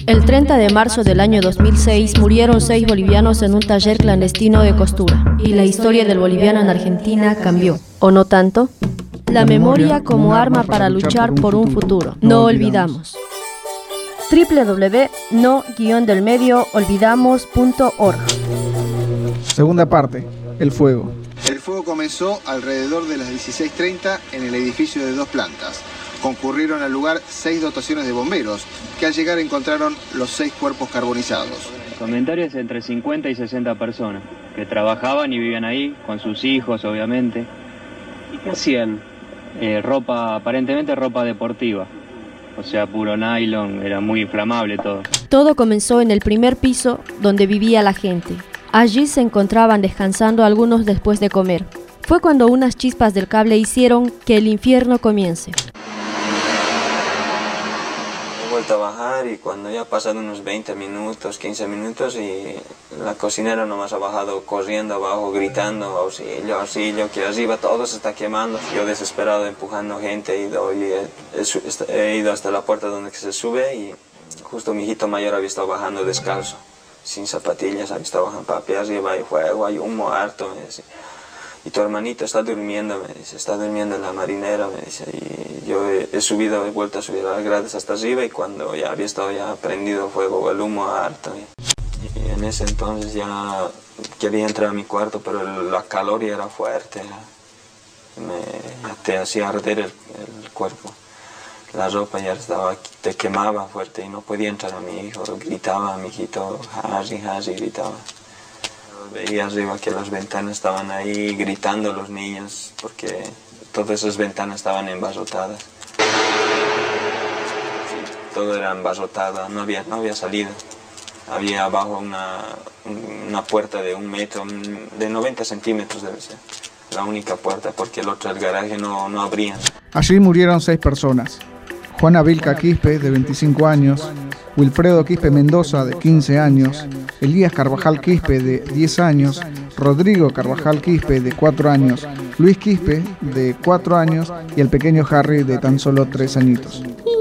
El 30 de marzo del año 2006 murieron 6 bolivianos en un taller clandestino de costura y la historia del boliviano en Argentina cambió, ¿o no tanto? La memoria como arma para luchar por un futuro. No olvidamos. www.no-delmedioolvidamos.org. Segunda parte, el fuego. El fuego comenzó alrededor de las 16:30 en el edificio de 2 plantas. Concurrieron al lugar 6 dotaciones de bomberos, que al llegar encontraron los 6 cuerpos carbonizados. Comentarios entre 50 y 60 personas, que trabajaban y vivían ahí, con sus hijos obviamente. ¿Y qué hacían? Aparentemente ropa deportiva, o sea, puro nylon, era muy inflamable todo. Todo comenzó en el primer piso donde vivía la gente. Allí se encontraban descansando algunos después de comer. Fue cuando unas chispas del cable hicieron que el infierno comience. He vuelto a bajar y cuando ya pasan unos 20 minutos, 15 minutos y la cocinera nomás ha bajado corriendo abajo, gritando auxilio, auxilio, que arriba todo se está quemando. Yo desesperado empujando gente he ido hasta la puerta donde se sube y justo mi hijito mayor había estado bajando descalzo, sin zapatillas, había estado bajando papi, arriba hay fuego, hay humo harto, me dice. Y tu hermanito está durmiendo, me dice, está durmiendo en la marinera, me dice. Y yo he vuelto a subir las gradas hasta arriba y cuando ya había estado ya prendido fuego, el humo harto. Y en ese entonces ya quería entrar a mi cuarto, pero la calor ya era fuerte, ya te hacía arder el cuerpo. La ropa ya te quemaba fuerte y no podía entrar a mi hijo, gritaba a mi hijito, Harry, Harry, gritaba. Veía arriba que las ventanas estaban ahí gritando los niños porque todas esas ventanas estaban embarrotadas. Sí, todo era embarrotado, no había salida. Había abajo una puerta de 1 metro, de 90 centímetros debe ser. La única puerta porque el garaje no abría. Allí murieron 6 personas. Juana Vilca Quispe, de 25 años, Wilfredo Quispe Mendoza, de 15 años, Elías Carvajal Quispe, de 10 años, Rodrigo Carvajal Quispe, de 4 años, Luis Quispe, de 4 años, y el pequeño Harry, de tan solo 3 añitos.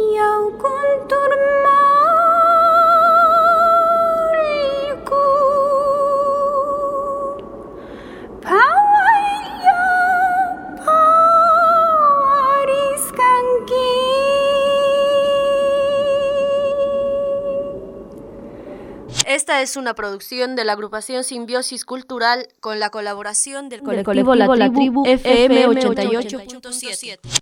Esta es una producción de la agrupación Simbiosis Cultural con la colaboración del colectivo La Tribu FM 88.7.